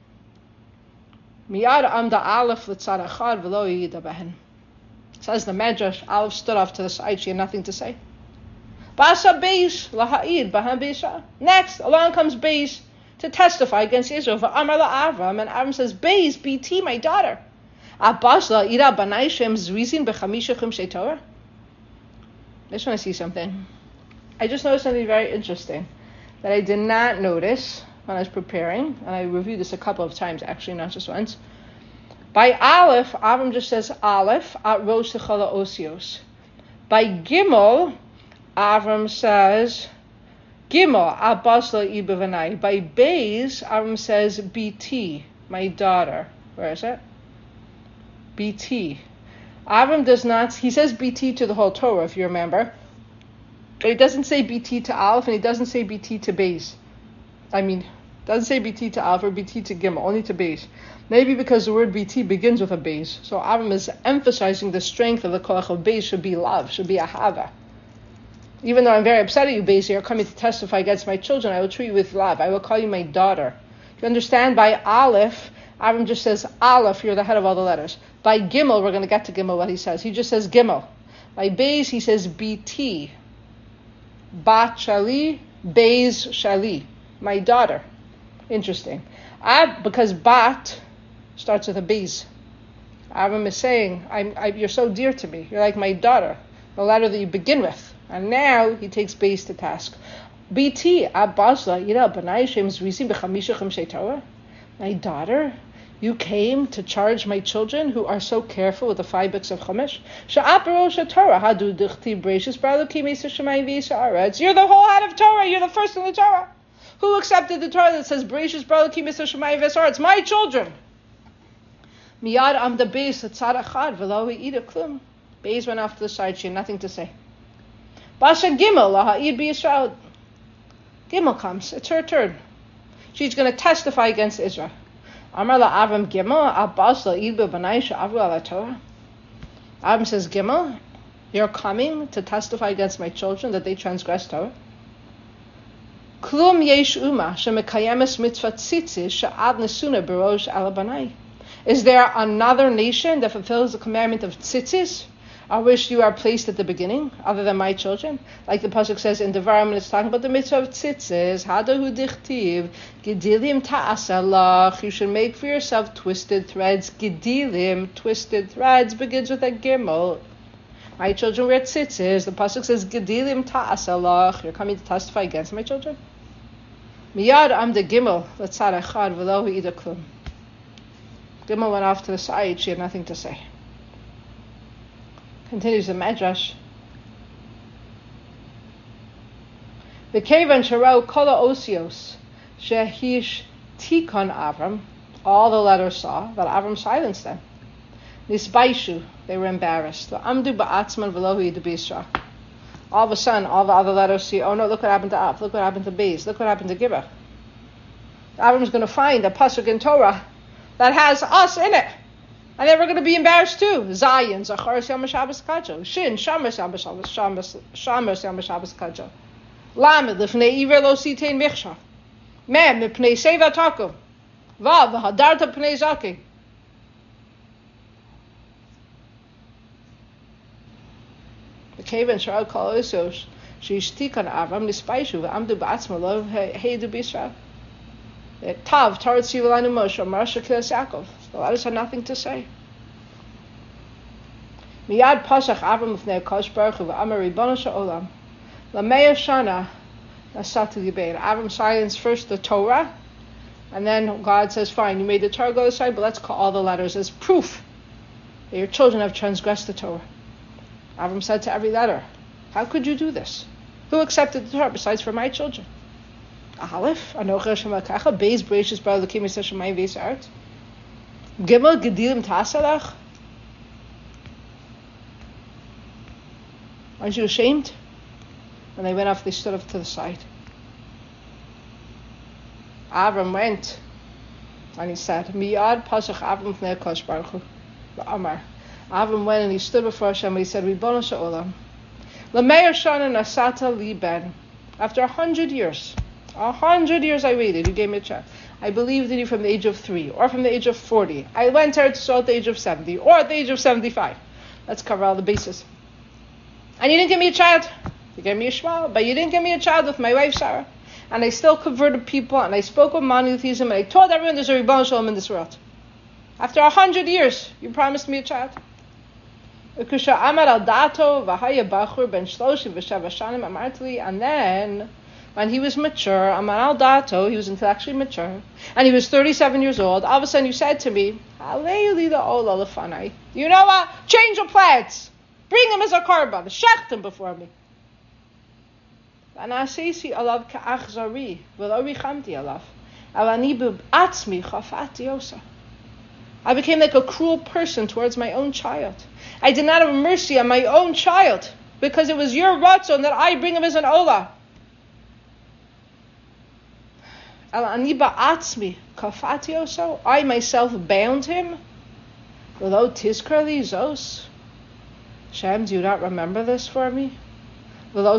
Miyad amda aleph l'tzad echad v'lo yida behen. Says the Medrash, Aleph stood off to the side, she had nothing to say. Basa Beis laha'id b'han Beisha. Next, along comes Beis to testify against Israel. V'amar la'Avram, and Avram says, Beis, BT, my daughter. Abbas la'ira banai shem zrizin b'chamisha chumshei Torah. I just want to see something. I just noticed something very interesting that I did not notice when I was preparing, and I reviewed this a couple of times, actually, not just once. By Aleph, Avram just says Aleph, at Rosh Techala Osios. By Gimel, Avram says Gimel, Abbas la'ibavanai. By Beis, Avram says BT, my daughter. Where is it? BT. Avram does not, he says BT to the whole Torah, if you remember. But he doesn't say BT to Aleph, and he doesn't say BT to Beis. Doesn't say BT to Aleph or BT to Gimel, only to Beis. Maybe because the word BT begins with a Beis. So Avram is emphasizing the strength of the koach of Beis should be love, should be ahava. Even though I'm very upset at you, Beis, you're coming to testify against my children, I will treat you with love. I will call you my daughter. You understand? By Aleph, Avram just says Aleph, you're the head of all the letters. By Gimel, we're going to get to Gimel, what he says. He just says Gimel. By Beis, he says BT. Bat Shali, Beis Shali, my daughter. Interesting. Because Bat starts with a Beis. Avram is saying, you're so dear to me. You're like my daughter, the letter that you begin with. And now he takes Beis to task. BT, my daughter, you came to charge my children who are so careful with the 5 books of Chumash. You're the whole head of Torah. You're the first in the Torah. Who accepted the Torah that says Bereshis bara Elokim Yisrael Shemayim v'Aretz? My children. Miyad amda Beis l'tzad echad v'lo ha'ida klum. Beis went off to the side. She had nothing to say. Basha Gimel laha'id b'Yisrael. Gimel comes. It's her turn. She's going to testify against Israel. Amar la'Avram Gimel abbas la'id b'banai she'avru ala Torah. Avram says, Gimel, you're coming to testify against my children that they transgressed Torah. Klum yesh uma shemekayemes mitzvah tzitzis she'ad nesuna berosh ala banai. Is there another nation that fulfills the commandment of tzitzis, of which you are placed at the beginning, other than my children? Like the pasuk says in Devarim, when it's talking about the mitzvah of tzitzis, hadahu dichtiv, gedilim ta'asalach, you should make for yourself twisted threads. Gedilim, twisted threads, begins with a gimel. My children wear tzitzis. The pasuk says, gedilim ta'asalach, you're coming to testify against my children? Miyad amda gimel, l'tzad echad, v'lo ha'ida klum. Gimel went off to the side. She had nothing to say. Continues the Medrash. V'kevan sharau kol ha'osios shehish tikon Avram. All the letters saw that Avram silenced them. Nisbaishu, they were embarrassed. V'amdu ba'atzman v'lo ha'ida b'Yisra. All of a sudden, all the other letters see, oh no, look what happened to Av, look what happened to Beis, look what happened to Gibah. Avram's going to find a pasuk in Torah that has us in it. And then we're going to be embarrassed too. Zayin, Zacharis Yom HaShabbos Kajo. Shin, Shamers Yom HaShabbos Kajo. Lamed, Lifnei Iver Lo Sitein Michsha. Mem, Mipnei Seva Takum. Vav, Hadarta Pnei Zaki. The cave and Shral Kol Osos, Shishtikon Avram, Nispaishu, Amdu Ba'atzma, Lo Heidu B'Yisrael. Tav, Taratzi V'lanu Moshe, Marasha Kilas Yaakov. The letters had nothing to say. Miyad Pasach Avram L'fnei Kosh Baruch Hu V'amar Ribono Shel Olam L'meya Shana Nasatu Yibein. Avram silenced first the Torah, and then God says, fine, you made the Torah go aside, but let's call all the letters as proof that your children have transgressed the Torah. Avram said to every letter, how could you do this? Who accepted the Torah besides for my children? Aleph, Anochi Hashem Elokecha, Beis Bereshis bara Elokim Yisrael Shemayim v'Aretz. Gimel Gedilim Tasalach. Aren't you ashamed? When they went off, they stood up to the side. Avram went, and he said, Miyad Pasach Avram Fnei Kosh Baruch Hu. Amar. Avram went and he stood before Hashem and he said, Ribono Sha'olam, L'meir Shana Nasata Li Ben. After 100 years, 100 years I waited, you gave me a child. I believed in you from the age of 3, or from the age of 40. I went to Eretz Yisrael at the age of 70, or at the age of 75. Let's cover all the bases. And you didn't give me a child. You gave me a Shmuel, but you didn't give me a child with my wife Sarah. And I still converted people, and I spoke with monotheism, and I told everyone there's a Ribono Shel Olam in this world. After 100 years, you promised me a child. And then, when he was mature, Amar al Dato, he was intellectually mature, and he was 37 years old, all of a sudden you said to me, you know what? Change of plans. Bring him as a korban. Shecht him before me. I became like a cruel person towards my own child. I did not have mercy on my own child because it was your ratzon that I bring him as an olah. I myself bound him. Shem, do you not remember this for me? Will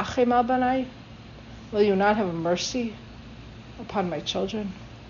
you not have mercy upon my children?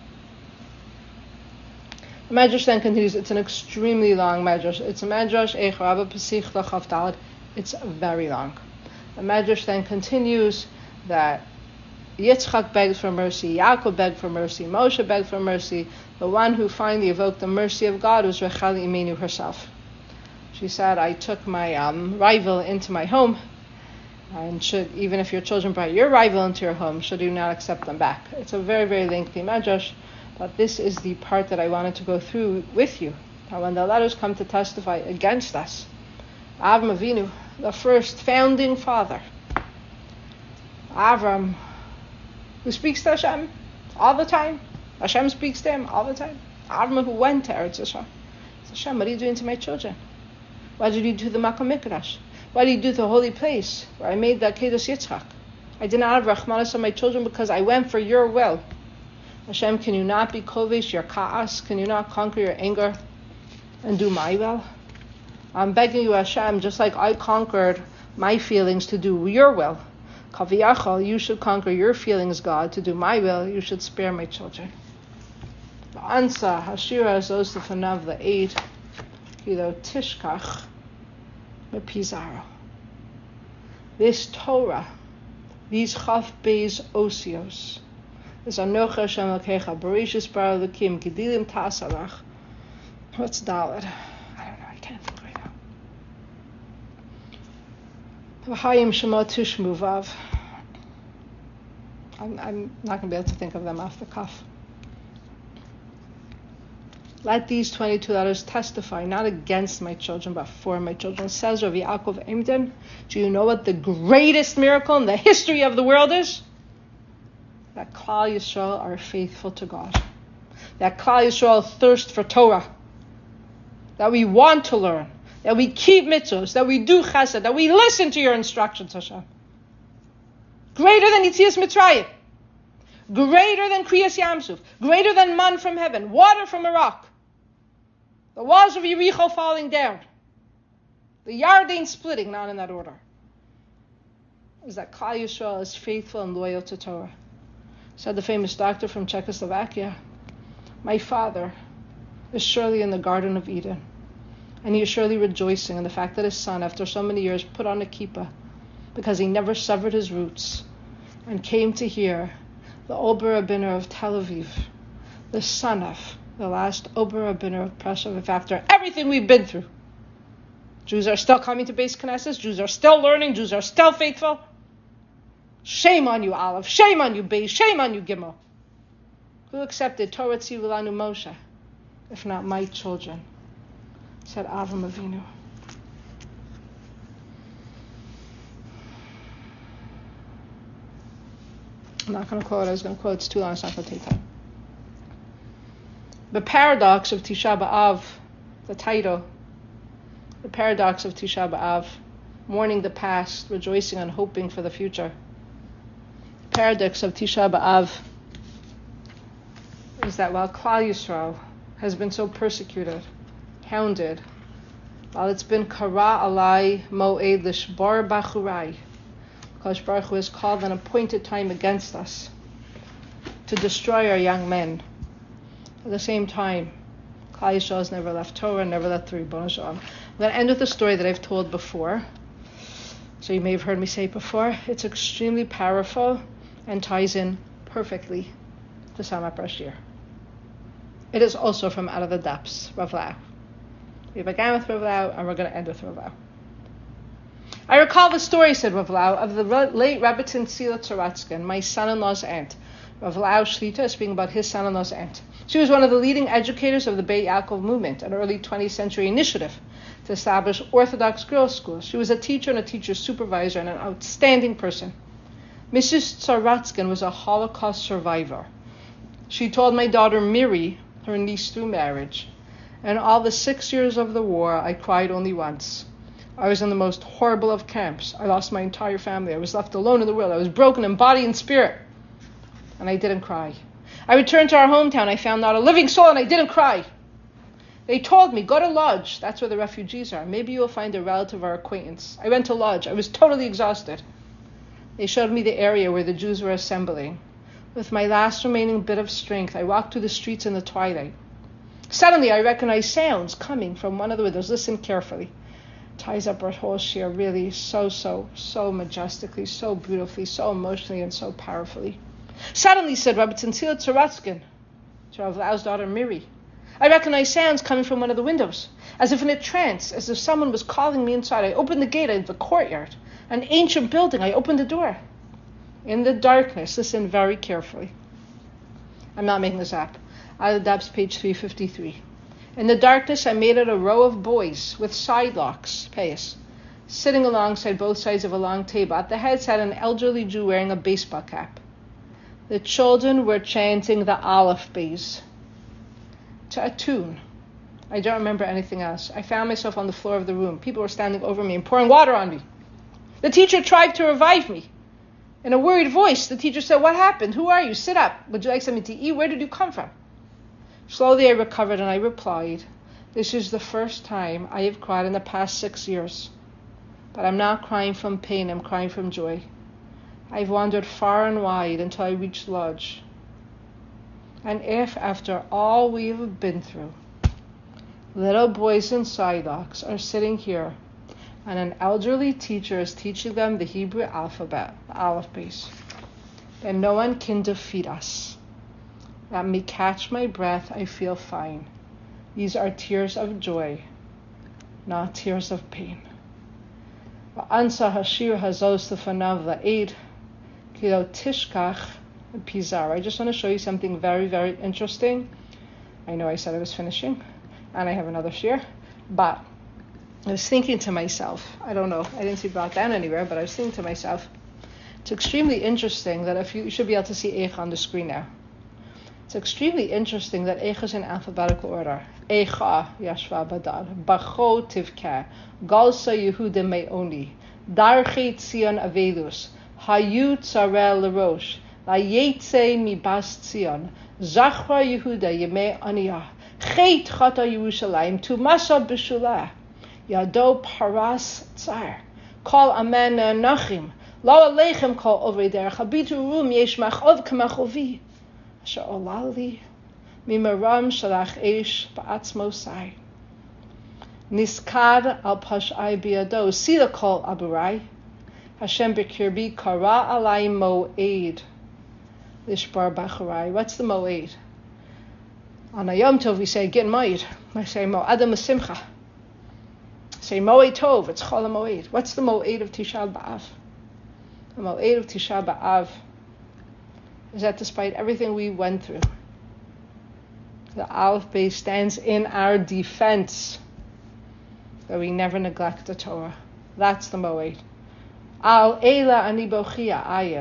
The Medrash then continues. It's an extremely long Medrash. It's a Medrash, Eich Rabba Pesich Lachav Daled. It's very long. The Medrash then continues that Yitzchak begged for mercy, Yaakov begged for mercy, Moshe begged for mercy. The one who finally evoked the mercy of God was Rachel Imenu herself. She said, I took my rival into my home, and even if your children brought your rival into your home, should you not accept them back? It's a very, very lengthy Medrash. But this is the part that I wanted to go through with you. Now, when the letters come to testify against us, Avram Avinu, the first founding father, Avram, who speaks to Hashem all the time, Hashem speaks to him all the time. Avram, who went to Eretz Yisrael, says, Hashem, what are you doing to my children? What did you do to the Makom Mikdash? What did you do to the holy place where I made the Akedos Yitzchak? I did not have Rachmanis on my children because I went for your will. Hashem, can you not be kovish your ka'as? Can you not conquer your anger and do my will? I'm begging you, Hashem, just like I conquered my feelings to do your will. Kaviyachal, you should conquer your feelings, God, to do my will. You should spare my children. Ansa hashira zosefanav le'ed kilo tishkach mepizaro. This Torah, these chaf beis osios, is Anoch Hashem Elokecha Bereshis bara Elokim Gedilim Tasalach. What's Dalet? I don't know. I can't think right now. V'hayim Shemot Tishmu Vav. I'm not going to be able to think of them off the cuff. Let these 22 letters testify not against my children, but for my children. Says Rav Yaakov Emden. Do you know what the greatest miracle in the history of the world is? That Klal Yisrael are faithful to God. That Klal Yisrael thirst for Torah. That we want to learn. That we keep mitzvos. That we do chesed. That we listen to your instructions, Hashem. Greater than Yetzias Mitzrayim. Greater than Kriyas Yamsuf. Greater than man from heaven. Water from a rock. The walls of Yericho falling down. The Yarden splitting, not in that order. Is that Klal Yisrael is faithful and loyal to Torah. Said the famous doctor from Czechoslovakia, my father is surely in the Garden of Eden, and he is surely rejoicing in the fact that his son, after so many years, put on a kippah because he never severed his roots and came to hear the Ober Rabbiner of Tel Aviv, the son of the last Ober Rabbiner of Preshov, after everything we've been through. Jews are still coming to Beis Knesset, Jews are still learning, Jews are still faithful. Shame on you, Aleph. Shame on you, Beis. Shame on you, Gimel. Who accepted Torah Tzivulanu Moshe, if not my children? Said Avram Avinu. I'm not going to quote. I was going to quote. It's too long. It's not going to take time. The paradox of Tisha B'Av, the title, the paradox of Tisha B'Av, mourning the past, rejoicing and hoping for the future. The paradox of Tisha B'Av is that while Klal Yisrael has been so persecuted, hounded, while it's been kara alai mo'ed lishbar bachurai, Kadosh Baruch Hu has called an appointed time against us to destroy our young men. At the same time, Klal Yisrael has never left Torah, never left the Ribbon Shalom. I'm going to end with a story that I've told before. So you may have heard me say it before. It's extremely powerful and ties in perfectly to Samach Brashir. It is also from Out of the Depths, Rav Lau. We began with Rav Lau, and we're going to end with Rav Lau. I recall the story, said Rav Lau, of the late Rebbetzin Tzila Tsaratskin, my son-in-law's aunt. Rav Lau Shlita is speaking about his son-in-law's aunt. She was one of the leading educators of the Beit Yaakov movement, an early 20th century initiative to establish Orthodox girls' schools. She was a teacher and a teacher's supervisor and an outstanding person. Mrs. Tsaratskin was a Holocaust survivor. She told my daughter Miri, her niece through marriage, "In all the 6 years of the war, I cried only once. I was in the most horrible of camps. I lost my entire family. I was left alone in the world. I was broken in body and spirit. And I didn't cry. I returned to our hometown. I found not a living soul, and I didn't cry. They told me, go to Lodz. That's where the refugees are. Maybe you'll find a relative or acquaintance. I went to Lodz. I was totally exhausted. They showed me the area where the Jews were assembling. With my last remaining bit of strength, I walked through the streets in the twilight. Suddenly, I recognized sounds coming from one of the windows. Listen carefully. Ties up our whole shir really so majestically, so beautifully, so emotionally, and so powerfully. Suddenly, said Rebbetzin Tzila Tsaratskin, to Rav Lau's daughter Miri, I recognized sounds coming from one of the windows, as if in a trance, as if someone was calling me inside. I opened the gate into the courtyard, an ancient building. I opened the door. In the darkness, listen very carefully. I'm not making this up. Out of the Depths, page 353. In the darkness, I made out a row of boys with side locks, payas, sitting alongside both sides of a long table. At the head sat an elderly Jew wearing a baseball cap. The children were chanting the Aleph Beis to a tune. I don't remember anything else. I found myself on the floor of the room. People were standing over me and pouring water on me. The teacher tried to revive me. In a worried voice, the teacher said, what happened? Who are you? Sit up. Would you like something to eat? Where did you come from? Slowly I recovered and I replied, this is the first time I have cried in the past 6 years. But I'm not crying from pain, I'm crying from joy. I've wandered far and wide until I reached Lodz. And if, after all we have been through, little boys in sidewalks are sitting here, and an elderly teacher is teaching them the Hebrew alphabet, the Aleph Beis, then no one can defeat us. Let me catch my breath, I feel fine. These are tears of joy, not tears of pain. Va'ansa hashir hazos lefanav la'ed, kilo tishkach pizar. I just want to show you something very, very interesting. I know I said I was finishing, and I have another shir, but I was thinking to myself, I don't know, I didn't see it brought down anywhere, but I was thinking to myself, it's extremely interesting that if you should be able to see Eicha on the screen now. It's extremely interesting that Eicha is in alphabetical order. Eicha yashva badar, Bacho tivka, Galsa Yehuda me'oni, Darche Tzion avelus, Hayu tzarel lerosh, Layetze mibas Tzion, Zachra Yehuda yemei aniyah, Chet chata Yerushalayim, Tumasa b'shulah, Yado paras tsar, Kol amen nachim, Lo aleichem kol over der, Chabitu rum yesh machov k'machovi, Sha'olali mimaram shalach eish ba'atzmosai. Niskad al pash'ai biado. Sila kol aburai. Hashem b'kirbi kara alai mo'ed. Lishbar bachurai. What's the mo'ed? On a Yom Tov we say get mo'ed. We say mo'adam l'simcha. Say mo'ed tov. It's chol mo'ed. What's the mo'ed of Tisha B'Av? The mo'ed of Tisha B'Av is that despite everything we went through, the Aleph Beis stands in our defense, that we never neglect the Torah. That's the Moed. Al Eila ani bochia ayin,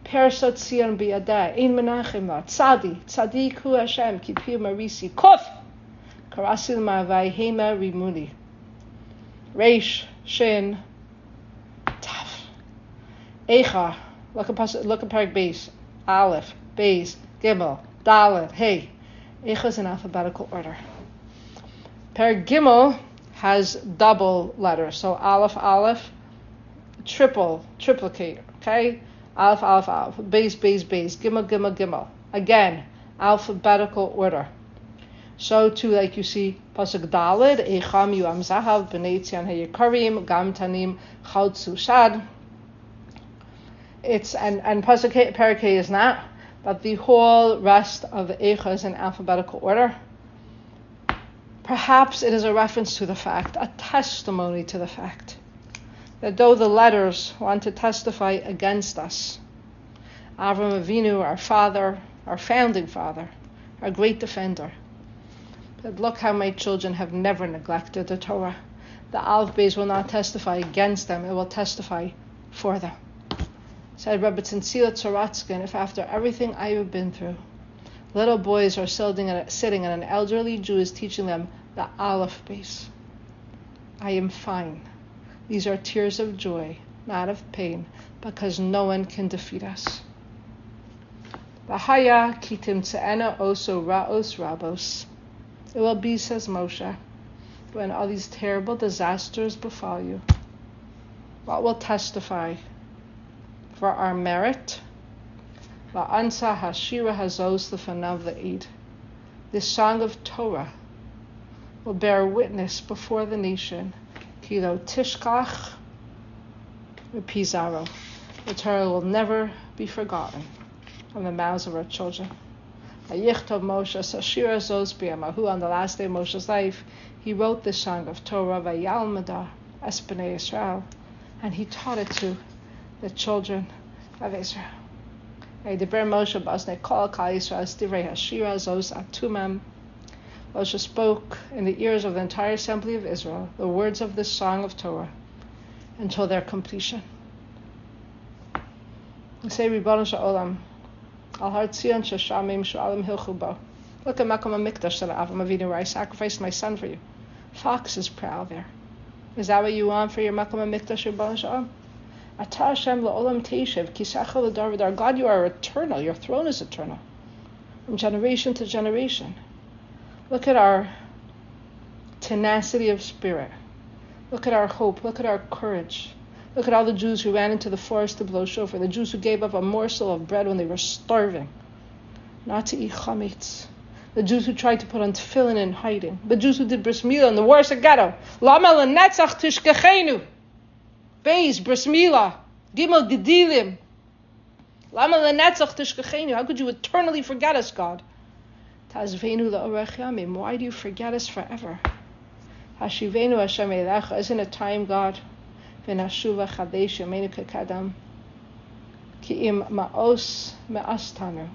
Persot Tzion biyadeh, ein menachem la, tzadik hu Hashem, ki piu marisi, kuf, karasil ma'avai hema rimuni. Reish, Shin, Taf, Eicha, look at Parak Beis, Aleph, Beis, Gimel, Dalet, Hey. Eicha is in alphabetical order. Parak Gimel has double letters, so Aleph, triplicate, okay? Aleph, Beis, Gimel. Again, alphabetical order. So too, like you see, Pasuk Daled, Eicham Yuam Zahav, B'nei Tzion Hayikarim, Gam Tanim, Chaltzu Shad. It's, and Pasuk Parak is not, but the whole rest of the Eicha is in alphabetical order. Perhaps it is a reference to the fact, a testimony to the fact, that though the letters want to testify against us, Avram Avinu, our father, our founding father, our great defender, but look how my children have never neglected the Torah. The Aleph Beis will not testify against them, it will testify for them. Said Rebbe Tzintziel Tzaratzkin, if after everything I have been through, little boys are sitting and an elderly Jew is teaching them the Aleph Beis, I am fine. These are tears of joy, not of pain, because no one can defeat us. V'haya kitim tze'ena oso ra'os rabos. It will be, says Moshe, when all these terrible disasters befall you, what will testify for our merit? Va'ansa hashira hazos lefanav le'id. This song of Torah will bear witness before the nation. Kilo tishkach v'pizaro. The Torah will never be forgotten from the mouths of our children. Ayichtov Moshe Sashira Zos B'Yamahu. On the last day of Moshe's life, he wrote this song of Torah, Vayalmada Es B'nei Yisrael, and he taught it to the children of Israel. Divrei Moshe B'Oznei Kol Yisrael Divrei Hashira Zos Atumam. Moshe spoke in the ears of the entire assembly of Israel the words of this song of Torah until their completion. We say, Ribbon Sha'olam, Al Har Tzion Sheshamim Shu'alim Hilchu Bo. Look at Makom HaMikdash that Avram Avinu, where I sacrificed my son for you. Fox is proud there. Is that what you want for your Makom HaMikdash, Ribbon Sha'olam? Ata Hashem La'olam Teishev Kisacha L'dar V'dar. God, you are eternal. Your throne is eternal, from generation to generation. Look at our tenacity of spirit. Look at our hope. Look at our courage. Look at all the Jews who ran into the forest to blow shofar. The Jews who gave up a morsel of bread when they were starving, not to eat chametz. The Jews who tried to put on tefillin in hiding. The Jews who did bris milah in the worst ghetto. Lama lenetzach tishkechenu. Beis bris milah. Gimel gedilim. Lama lenetzach tishkechenu. How could you eternally forget us, God? Tazvenu la'orech yamim. Why do you forget us forever? Hashivenu Hashem elecha. Isn't it time, God? V'nashuva chadesh yameinu kekadam. Ki im ma'os me'astanu.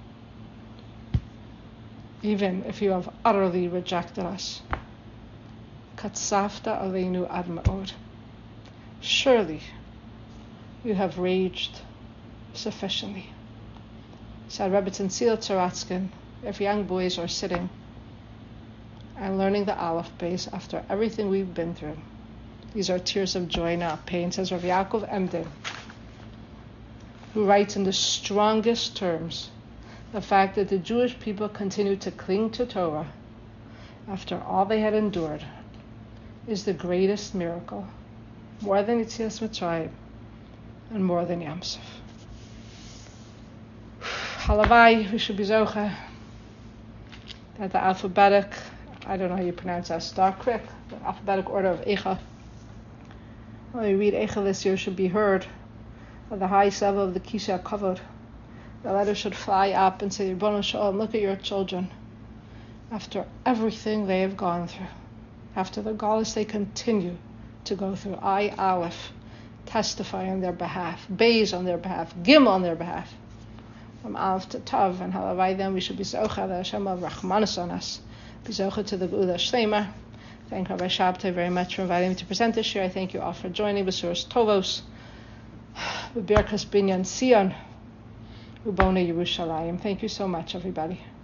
Even if you have utterly rejected us. Katsafta aleinu ad ma'od. Surely you have raged sufficiently. Said Rebbe Tzintziel Tzaratzkin, if young boys are sitting and learning the Aleph Beis after everything we've been through, these are tears of joy, not pain, says Rav Yaakov Emden, who writes in the strongest terms the fact that the Jewish people continued to cling to Torah after all they had endured is the greatest miracle, more than Yetzias Mitzrayim and more than Yam Suf. Halavai, we should be zocha that the alphabetic, I don't know how you pronounce that, the alphabetic order of Eicha. When we read Eicha this year, should be heard at the highest level of the Kisha Kavod. The letter should fly up and say, Ribbon Shalom, look at your children. After everything they have gone through, after the galus they continue to go through, I, Aleph, testify on their behalf, Beis on their behalf, Gimel on their behalf. From Aleph to Tav, and Halavai, then we should be Zocha, that Hashem of Rachmanis on us, be Zocha to the Geula Shlema. Thank Rabbi Shabtai very much for inviting me to present this year. I thank you all for joining. B'suras Tovos, B'birkas Binyan Sion, Ubona Yerushalayim. Thank you so much, everybody.